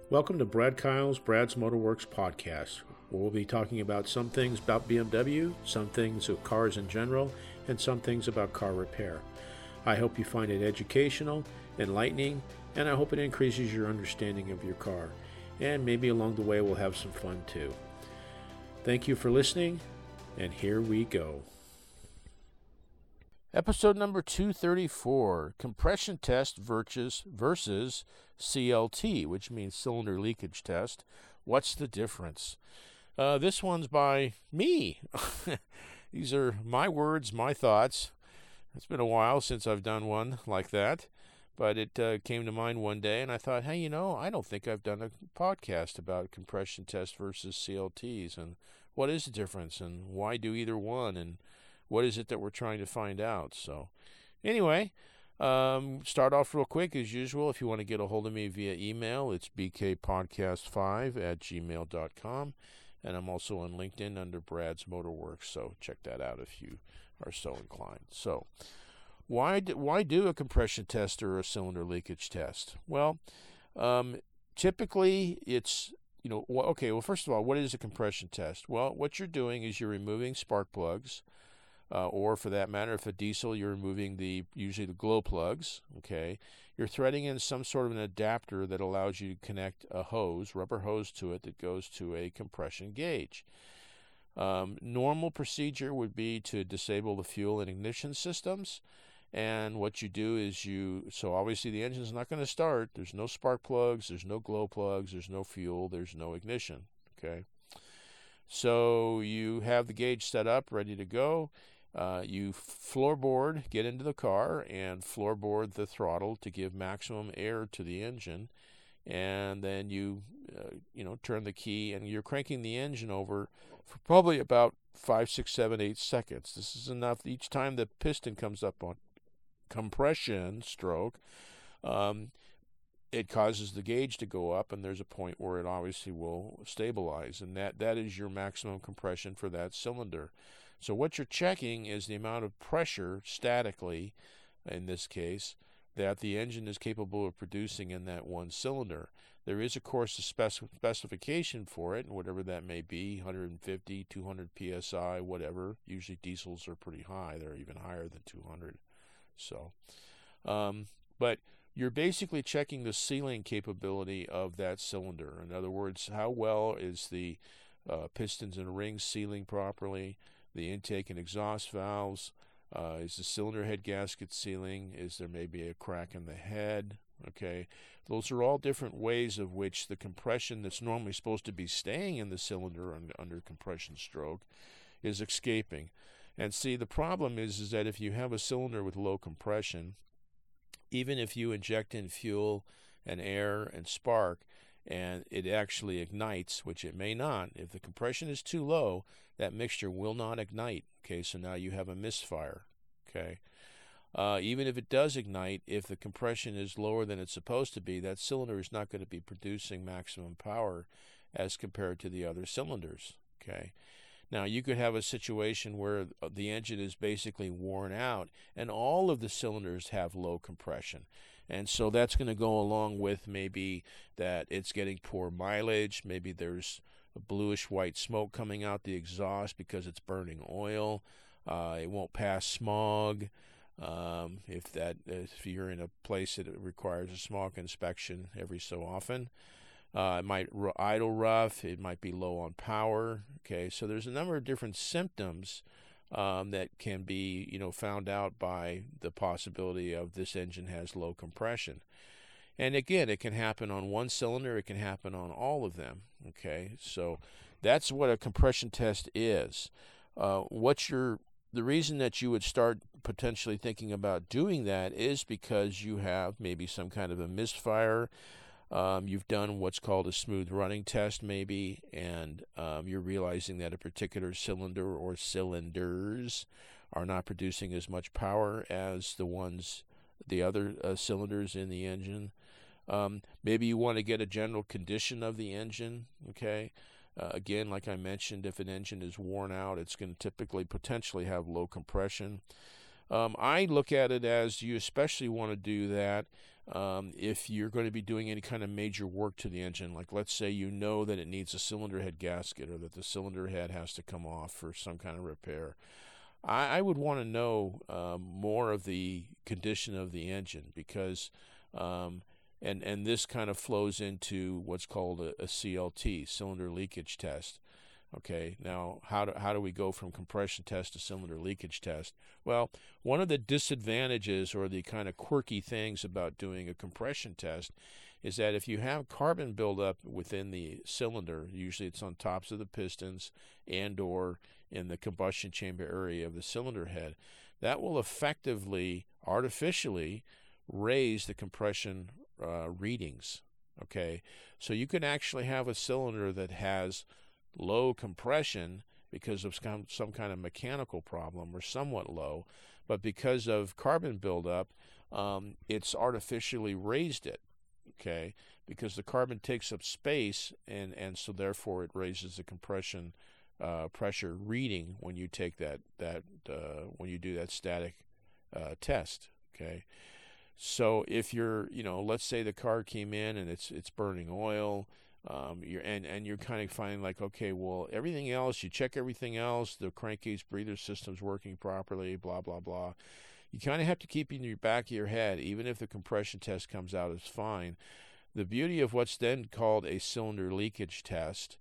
Welcome to Brad Kyle's Brad's Motorworks podcast, where we'll be talking about some things about BMW, some things of cars in general, and some things about car repair. I hope you find it educational, enlightening, and I hope it increases your understanding of your car. And maybe along the way we'll have some fun too. Thank you for listening, and here we go. Episode number 234, Compression Test versus CLT, which means Cylinder Leakage Test. What's the difference? This one's by me. These are my words, my thoughts. It's been a while since I've done one like that, but it came to mind one day, and I thought, hey, I don't think I've done a podcast about compression test versus CLTs, and what is the difference, and why do either one, and what is it that we're trying to find out? So, anyway, start off real quick as usual. If you want to get a hold of me via email, it's bkpodcast5@gmail.com, and I'm also on LinkedIn under Brad's Motorworks. So check that out if you are so inclined. So, why do a compression test or a cylinder leakage test? Well, typically it's well, first of all, what is a compression test? Well, what you're doing is you're removing spark plugs. Or for that matter, if a diesel, you're removing usually the glow plugs, okay? You're threading in some sort of an adapter that allows you to connect a rubber hose to it that goes to a compression gauge. Normal procedure would be to disable the fuel and ignition systems, and what you do is so obviously the engine's not going to start. There's no spark plugs, there's no glow plugs, there's no fuel, there's no ignition, okay? So you have the gauge set up, ready to go. You get into the car and floorboard the throttle to give maximum air to the engine, and then you turn the key and you're cranking the engine over for probably about 5, 6, 7, 8 seconds. This is enough. Each time the piston comes up on compression stroke, it causes the gauge to go up, and there's a point where it obviously will stabilize, and that is your maximum compression for that cylinder. So what you're checking is the amount of pressure statically, in this case, that the engine is capable of producing in that one cylinder. There is, of course, a specification for it, and whatever that may be, 150, 200 psi, whatever. Usually diesels are pretty high. They're even higher than 200. So, but you're basically checking the sealing capability of that cylinder. In other words, how well is the pistons and rings sealing properly, the intake and exhaust valves, is the cylinder head gasket sealing, is there maybe a crack in the head, okay? Those are all different ways of which the compression that's normally supposed to be staying in the cylinder under compression stroke is escaping. And see, the problem is that if you have a cylinder with low compression, even if you inject in fuel and air and spark and it actually ignites, which it may not, if the compression is too low, that mixture will not ignite. Okay, so now you have a misfire. Okay, even if it does ignite, if the compression is lower than it's supposed to be, that cylinder is not going to be producing maximum power as compared to the other cylinders. Okay. Now, you could have a situation where the engine is basically worn out and all of the cylinders have low compression. And so that's going to go along with maybe that it's getting poor mileage. Maybe there's a bluish-white smoke coming out the exhaust because it's burning oil. It won't pass smog. If you're in a place that requires a smog inspection every so often. It might idle rough. It might be low on power. Okay, so there's a number of different symptoms that can be, found out by the possibility of this engine has low compression. And again, it can happen on one cylinder. It can happen on all of them. Okay, so that's what a compression test is. The reason that you would start potentially thinking about doing that is because you have maybe some kind of a misfire. You've done what's called a smooth running test maybe, and you're realizing that a particular cylinder or cylinders are not producing as much power as the other cylinders in the engine. Maybe you want to get a general condition of the engine, okay? Again, like I mentioned, if an engine is worn out, it's going to typically potentially have low compression. I look at it as you especially want to do that if you're going to be doing any kind of major work to the engine. Like, let's say you know that it needs a cylinder head gasket, or that the cylinder head has to come off for some kind of repair. I would want to know more of the condition of the engine, because and this kind of flows into what's called a CLT, cylinder leakage test. Okay, now how do we go from compression test to cylinder leakage test? Well, one of the disadvantages, or the kind of quirky things about doing a compression test, is that if you have carbon buildup within the cylinder, usually it's on tops of the pistons and or in the combustion chamber area of the cylinder head, that will effectively, artificially, raise the compression readings. Okay, so you can actually have a cylinder that has low compression because of some kind of mechanical problem, or somewhat low, but because of carbon buildup, it's artificially raised it. Okay, because the carbon takes up space, and so therefore it raises the compression pressure reading when you take that when you do that static test. Okay, so if you're, let's say the car came in and it's burning oil. You're kind of finding like, okay, well, everything else, you check everything else, the crankcase breather system's working properly, blah, blah, blah. You kind of have to keep in your back of your head, even if the compression test comes out as fine. The beauty of what's then called a cylinder leakage test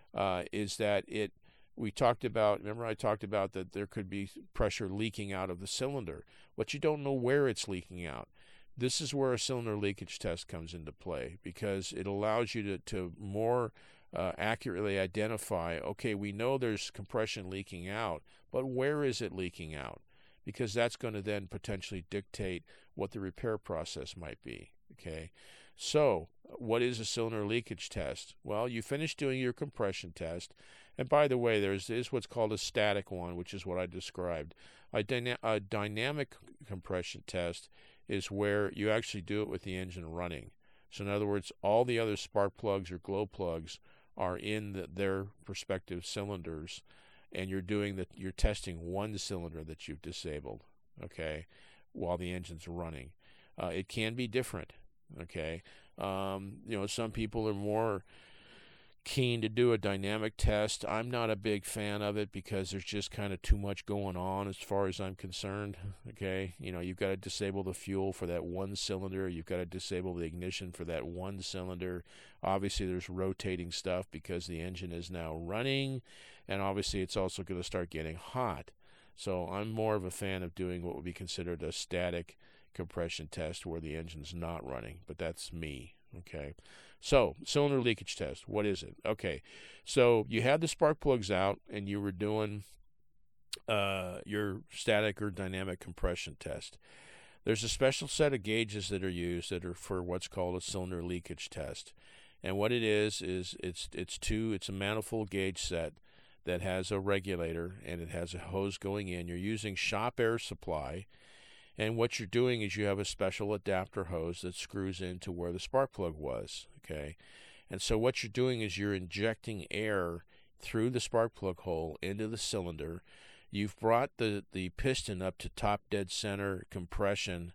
is that we talked about, remember I talked about that there could be pressure leaking out of the cylinder, but you don't know where it's leaking out. This is where a cylinder leakage test comes into play, because it allows you to more accurately identify, okay, we know there's compression leaking out, but where is it leaking out? Because that's going to then potentially dictate what the repair process might be. Okay, so what is a cylinder leakage test? Well, you finish doing your compression test, and by the way, there's what's called a static one, which is what I described. A dynamic compression test is where you actually do it with the engine running. So in other words, all the other spark plugs or glow plugs are in their respective cylinders, and you're testing one cylinder that you've disabled, okay, while the engine's running. It can be different, okay. Some people are more keen to do a dynamic test. I'm not a big fan of it because there's just kind of too much going on as far as I'm concerned. Okay, you've got to disable the fuel for that one cylinder. You've got to disable the ignition for that one cylinder. Obviously, there's rotating stuff because the engine is now running, and obviously it's also going to start getting hot. So I'm more of a fan of doing what would be considered a static compression test where the engine's not running, but that's me. Okay, so cylinder leakage test, what is it? Okay, so you had the spark plugs out and you were doing your static or dynamic compression test. There's a special set of gauges that are used that are for what's called a cylinder leakage test, and what it is it's a manifold gauge set that has a regulator and it has a hose going in. You're using shop air supply. And what you're doing is you have a special adapter hose that screws into where the spark plug was, okay? And so what you're doing is you're injecting air through the spark plug hole into the cylinder. You've brought the piston up to top dead center compression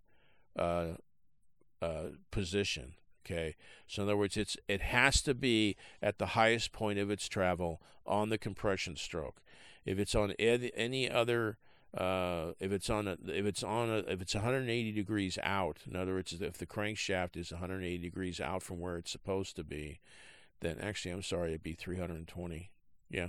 position, okay? So in other words, it has to be at the highest point of its travel on the compression stroke. If it's on any other if it's 180 degrees out, in other words, if the crankshaft is 180 degrees out from where it's supposed to be, then actually, I'm sorry, it'd be 320. Yeah,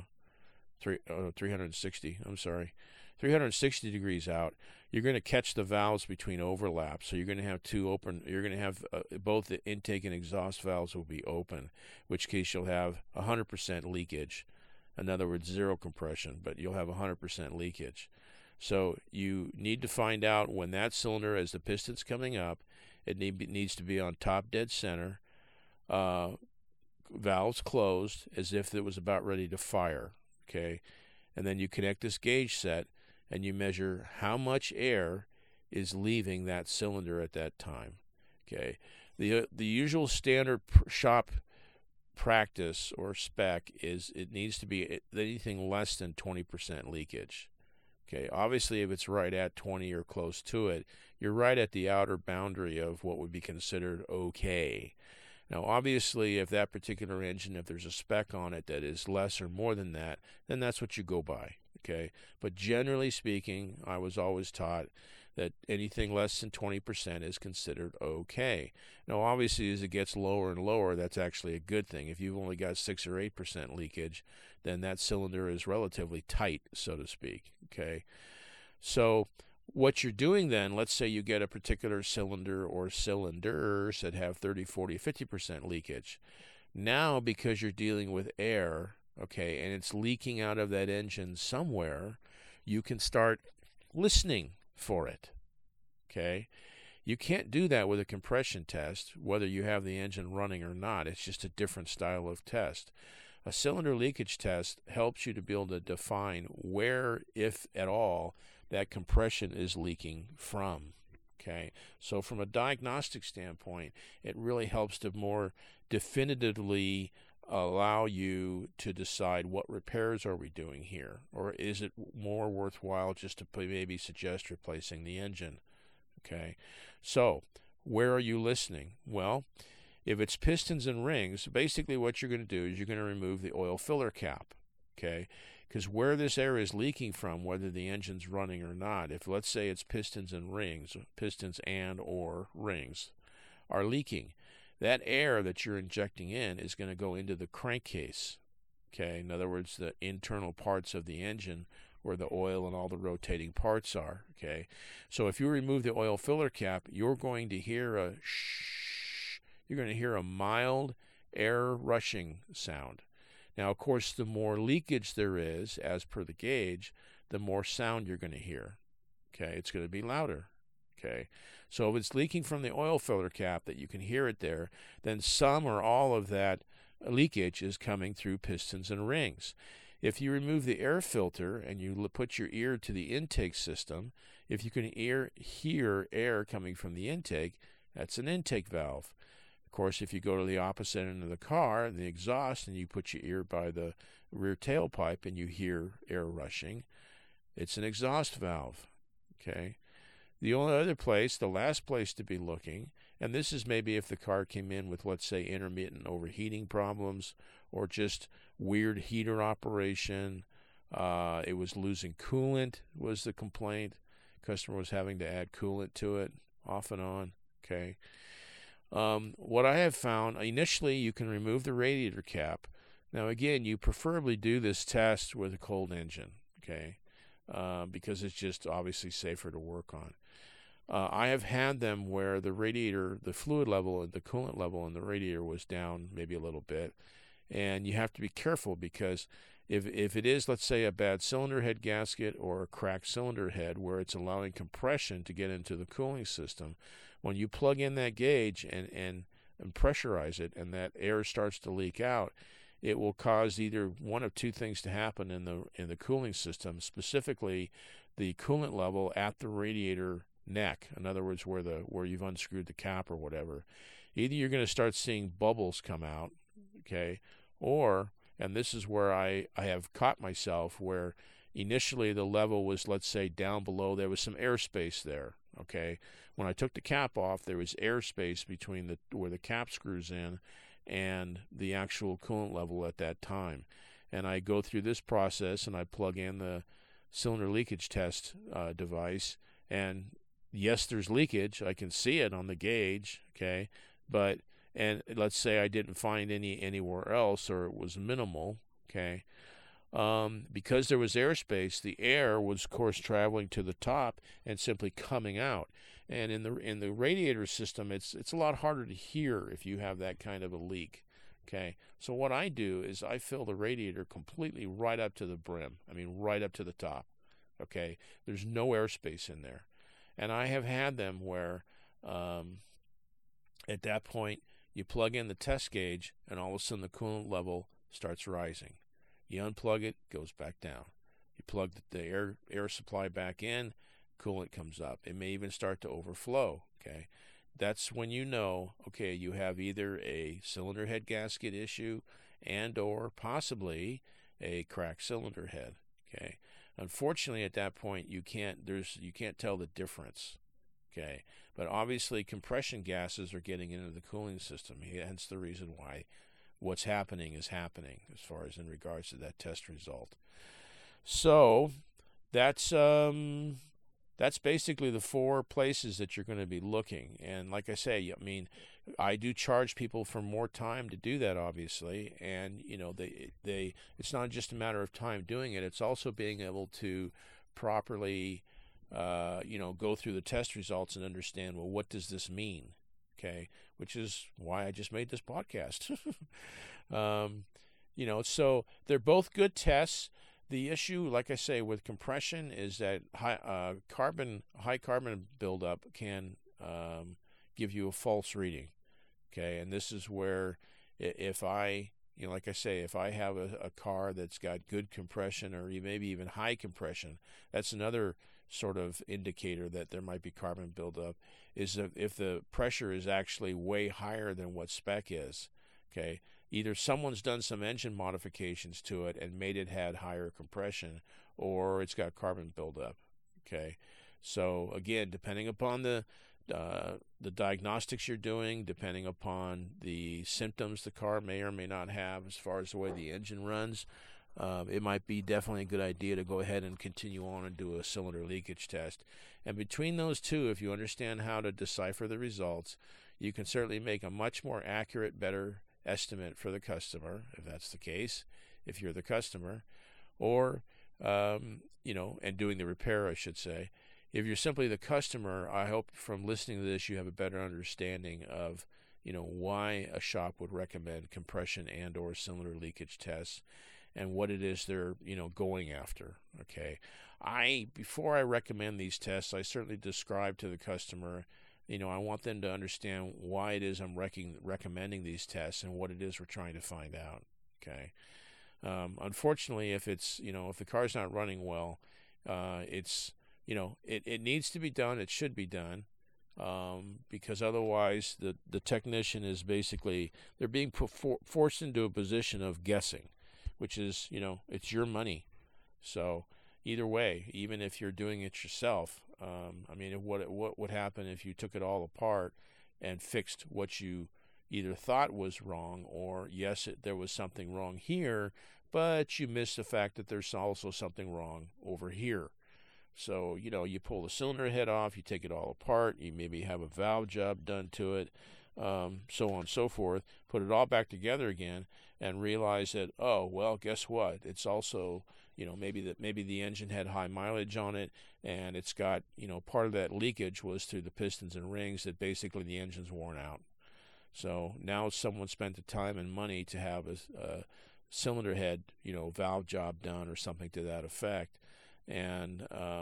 360. I'm sorry, 360 degrees out. You're going to catch the valves between overlaps, so you're going to have two open. You're going to have both the intake and exhaust valves will be open, in which case you'll have 100% leakage. In other words, zero compression, but you'll have 100% leakage. So you need to find out when that cylinder, as the piston's coming up, it needs to be on top dead center, valves closed as if it was about ready to fire, okay? And then you connect this gauge set and you measure how much air is leaving that cylinder at that time, okay? The usual standard shop practice or spec is it needs to be anything less than 20% leakage. Okay, obviously if it's right at 20 or close to it, you're right at the outer boundary of what would be considered okay. Now, obviously, if that particular engine, if there's a spec on it that is less or more than that, then that's what you go by, okay? But generally speaking, I was always taught that anything less than 20% is considered okay. Now, obviously, as it gets lower and lower, that's actually a good thing. If you've only got 6 or 8% leakage, then that cylinder is relatively tight, so to speak, okay? So what you're doing then, let's say you get a particular cylinder or cylinders that have 30, 40, 50% leakage. Now, because you're dealing with air, okay, and it's leaking out of that engine somewhere, you can start listening for it, okay? You can't do that with a compression test, whether you have the engine running or not. It's just a different style of test. A cylinder leakage test helps you to be able to define where, if at all, that compression is leaking from, okay? So from a diagnostic standpoint, it really helps to more definitively allow you to decide what repairs are we doing here, or is it more worthwhile just to maybe suggest replacing the engine, okay? So where are you listening? Well, if it's pistons and rings, basically what you're going to do is you're going to remove the oil filler cap, okay? Because where this air is leaking from, whether the engine's running or not, if let's say it's pistons and or rings are leaking, that air that you're injecting in is going to go into the crankcase, okay? In other words, the internal parts of the engine where the oil and all the rotating parts are, okay? So if you remove the oil filler cap, you're going to hear a shh, you're going to hear a mild air rushing sound. Now, of course, the more leakage there is, as per the gauge, the more sound you're going to hear, okay? It's going to be louder, okay? So if it's leaking from the oil filler cap that you can hear it there, then some or all of that leakage is coming through pistons and rings. If you remove the air filter and you put your ear to the intake system, if you can hear air coming from the intake, that's an intake valve. Of course, if you go to the opposite end of the car, the exhaust, and you put your ear by the rear tailpipe and you hear air rushing, it's an exhaust valve, okay? The only other place, the last place to be looking, and this is maybe if the car came in with, let's say, intermittent overheating problems or just weird heater operation, it was losing coolant was the complaint. Customer was having to add coolant to it off and on, okay? What I have found, initially you can remove the radiator cap. Now again, you preferably do this test with a cold engine, okay, because it's just obviously safer to work on. I have had them where the radiator, the fluid level and the coolant level in the radiator was down maybe a little bit, and you have to be careful because if it is, let's say, a bad cylinder head gasket or a cracked cylinder head where it's allowing compression to get into the cooling system, when you plug in that gauge and pressurize it and that air starts to leak out, it will cause either one of two things to happen in the cooling system, specifically the coolant level at the radiator neck, in other words, where you've unscrewed the cap or whatever. Either you're going to start seeing bubbles come out, okay, or, and this is where I have caught myself, where initially the level was, let's say, down below, there was some airspace there, okay. When I took the cap off, there was airspace between where the cap screws in and the actual coolant level at that time. And I go through this process and I plug in the cylinder leakage test device, and yes, there's leakage. I can see it on the gauge, okay, but, and let's say I didn't find anywhere else, or it was minimal, okay. Because there was airspace, the air was, of course, traveling to the top and simply coming out. And in the radiator system, it's a lot harder to hear if you have that kind of a leak, okay. So what I do is I fill the radiator completely right up to the brim. I mean, right up to the top, okay. There's no airspace in there. And I have had them where at that point you plug in the test gauge and all of a sudden the coolant level starts rising. You unplug it, goes back down. You plug the air supply back in, coolant comes up. It may even start to overflow, okay? That's when you know, okay, you have either a cylinder head gasket issue and or possibly a cracked cylinder head, okay? Unfortunately, at that point, you can't tell the difference. Okay, but obviously compression gases are getting into the cooling system. Hence the reason why what's happening is happening as far as in regards to that test result. So that's basically the 4 places that you're going to be looking. And like I say, I mean, I do charge people for more time to do that, obviously. And it's not just a matter of time doing it. It's also being able to properly, go through the test results and understand, well, what does this mean? Okay, which is why I just made this podcast. So they're both good tests. The issue, like I say, with compression is that high carbon buildup can give you a false reading. Okay, and this is where if I, like I say, if I have a car that's got good compression or maybe even high compression, that's another sort of indicator that there might be carbon buildup, is if the pressure is actually way higher than what spec is. Okay, either someone's done some engine modifications to it and made it had higher compression, or it's got carbon buildup. Okay, so again, depending upon the diagnostics you're doing, depending upon the symptoms the car may or may not have as far as the way the engine runs, it might be definitely a good idea to go ahead and continue on and do a cylinder leakage test. And between those two, if you understand how to decipher the results, you can certainly make a much more accurate, better estimate for the customer, if that's the case, if you're the customer, or, and doing the repair, I should say. If you're simply the customer, I hope from listening to this you have a better understanding of, why a shop would recommend compression and or cylinder leakage tests and what it is they're, going after. Okay. Before I recommend these tests, I certainly describe to the customer, I want them to understand why it is I'm recommending these tests and what it is we're trying to find out. Okay. Unfortunately, if it's, if the car's not running well, it's, it needs to be done. It should be done, because otherwise the technician is basically, they're being forced into a position of guessing, which is, it's your money. So either way, even if you're doing it yourself, what would happen if you took it all apart and fixed what you either thought was wrong, or yes, there was something wrong here, but you missed the fact that there's also something wrong over here. So, you pull the cylinder head off, you take it all apart, you maybe have a valve job done to it, so on and so forth, put it all back together again, and realize that, oh, well, guess what? It's also, maybe the engine had high mileage on it, and it's got, part of that leakage was through the pistons and rings, that basically the engine's worn out. So now someone spent the time and money to have a cylinder head, valve job done or something to that effect, and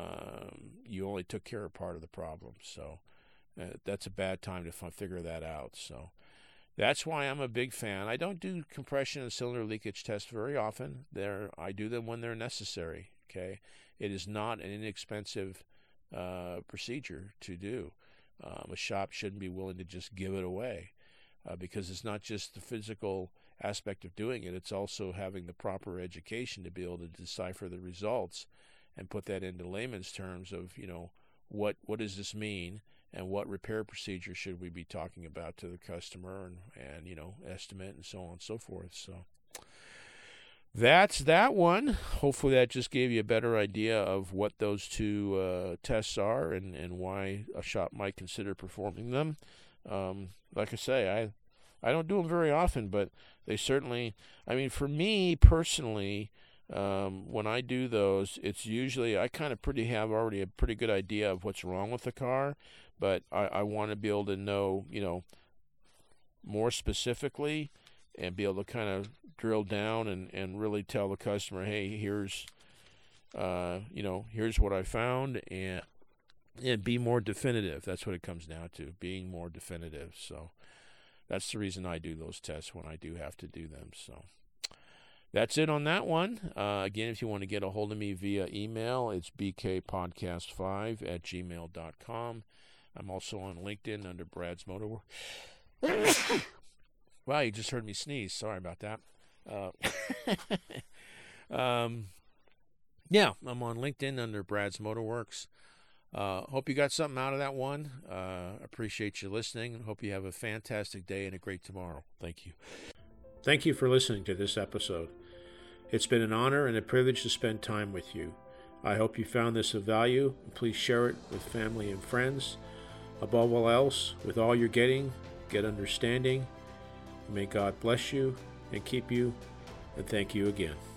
you only took care of part of the problem. So that's a bad time to figure that out. So that's why I'm a big fan. I don't do compression and cylinder leakage tests very often. I do them when they're necessary. Okay, it is not an inexpensive procedure to do. A shop shouldn't be willing to just give it away, because it's not just the physical aspect of doing it. It's also having the proper education to be able to decipher the results and put that into layman's terms of, what does this mean, and what repair procedure should we be talking about to the customer, and estimate and so on and so forth. So that's that one. Hopefully that just gave you a better idea of what those two tests are and why a shop might consider performing them. Like I say, I don't do them very often, but they certainly, for me personally, when I do those, it's usually, I kind of have already a pretty good idea of what's wrong with the car, but I want to be able to know, more specifically, and be able to kind of drill down and really tell the customer, hey, here's what I found, and be more definitive. That's what it comes down to, being more definitive. So that's the reason I do those tests when I do have to do them. So that's it on that one. Again, if you want to get a hold of me via email, it's bkpodcast5@gmail.com. I'm also on LinkedIn under Brad's Motor World. Wow, you just heard me sneeze. Sorry about that. Yeah, I'm on LinkedIn under Brad's Motorworks. Hope you got something out of that one. Appreciate you listening, and hope you have a fantastic day and a great tomorrow. Thank you. Thank you for listening to this episode. It's been an honor and a privilege to spend time with you. I hope you found this of value, and please share it with family and friends. Above all else, with all you're getting, get understanding. May God bless you and keep you, and thank you again.